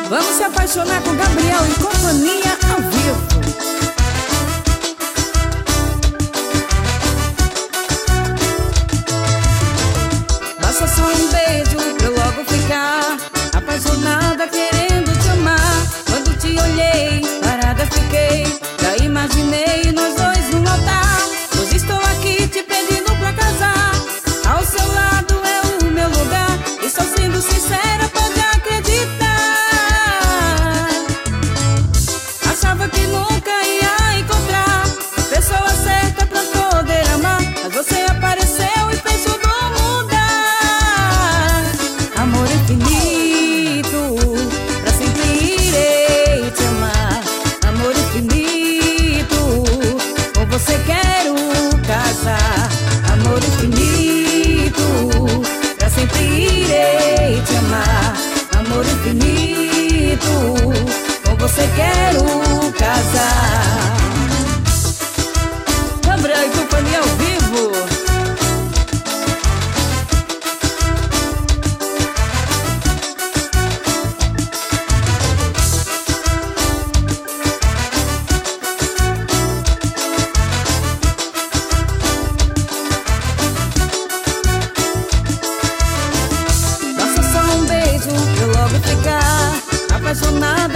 Vamos se apaixonar com Gabriel e companhia ao vivo. Basta só um beijo pra eu logo ficar apaixonada, querendo te amar. Quando te olhei, parada fiquei, já imaginei nós dois no altar. Hoje estou aqui te pedindo pra casar, ao seu lado é o meu lugar. Estou sendo sincera, pode acreditar. Achava que nunca ia encontrar a pessoa certa pra poder amar, mas você apareceu e fez tudo mudar. Amor infinito, pra sempre irei te amar. Amor infinito, com você quero casar. Amor infinito, pra sempre irei te amar. Amor infinito, com você quero casar. Gabriel e companhia ao vivo. Basta só um beijo pra eu logo ficar apaixonada,